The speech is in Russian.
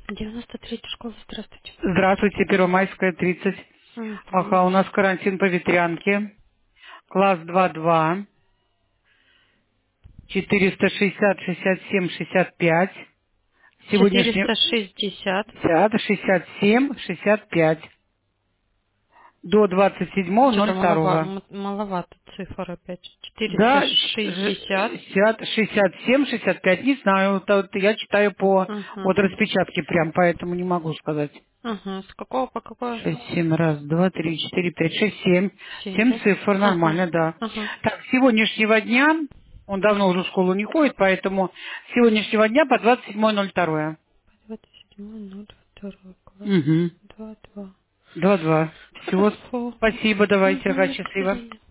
93-я школа, здравствуйте. Здравствуйте, Первомайская, 30. Угу. Ага, у нас карантин по ветрянке. Класс 2-2. 460, 67, 65. Сегодняшний 460. 50, 67, 65. До Что-то 27.02. маловато цифр опять. Да, 460. 60, 67, 65. Не знаю, я читаю по Угу. от распечатки прям, поэтому не могу сказать. Угу. С какого по какое? 6, 7, раз, два, три, четыре, пять, шесть, семь. 7, 7 да? цифр, Угу. нормально, да. Угу. Так, с сегодняшнего дня, он давно уже в школу не ходит, поэтому с сегодняшнего дня по 27.02. 27.02 класс. Угу. 2-2. 2-2. Всего Хорошо. спасибо, давайте, Угу. ага, До счастливо. свидания.